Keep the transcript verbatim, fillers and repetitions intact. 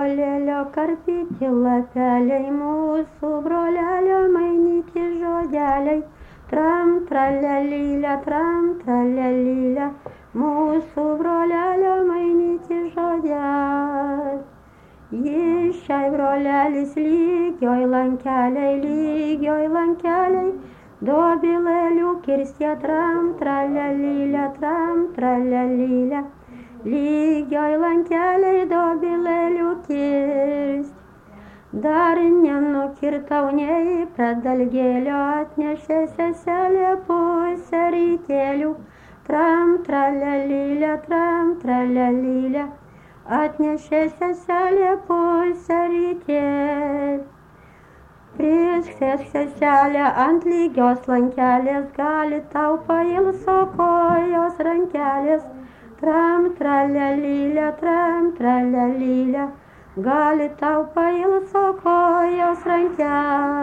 Saulėlio karpyti lapeliai, mūsų brolelio mainyti žodeliai. Tram tralelylė, tram tralelylė, mūsų brolelio mainyti žodeliai. Jis šiai brolelis lygioj lankeliai, lygioj lankeliai, dobilėlių kirstė tram tralelylė, tram tralelylė, lygioj lankeliai dobilėlių kirst. Dar nenukirtau nei pedalgėlio, atnešė seselė pusę rytėlių, tram tralelylė, tram tralelylė, atnešė seselė pusę rytėlių. Prisės seselė ant lygios lankelės, gali tau pailso kojos rankelės, tram tralelylė, tram tralelylė, gali tau pailso kojos rankelės.